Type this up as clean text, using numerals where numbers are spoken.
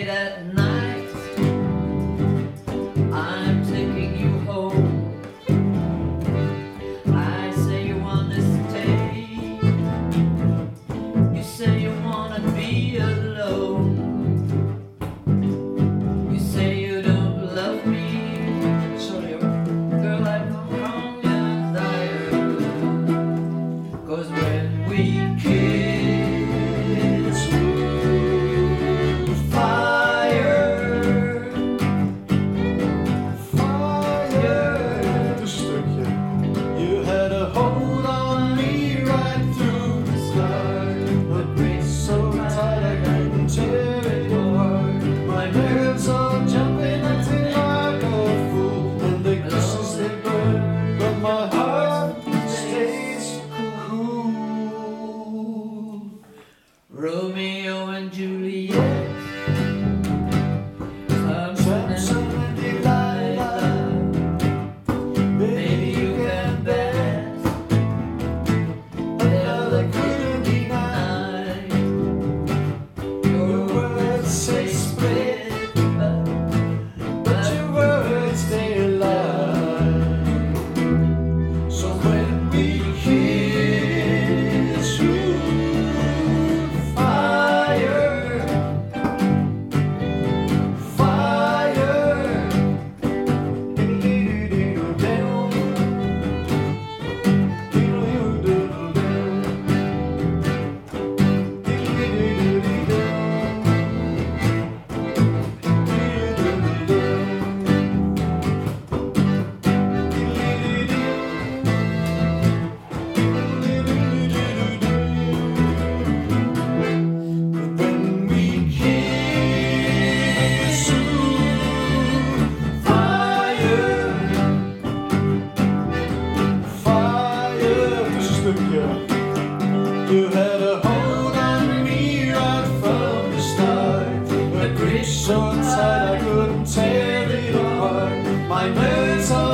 at night, I'm taking you home. I say you want to stay, you say you want to be alone. You say you don't love me, sorry girl, I come home and tired. 'Cause when we kiss, fire, Dit stukje. You had a hold on me right through the start, but it's so tight I couldn't tear it apart. My nerves are jumping until I go full, and the kisses they burn, but my heart stays cool. Romeo and Juliet, Samson and Delilah, maybe you can bet another couldn't deny. your words say split, But your words they lie. So when we kiss, fire, fire. When we kiss, fire, fire. Dit is een stukje. You had a hold on me right from the start, a grip so tight I couldn't tear it apart. My nerves are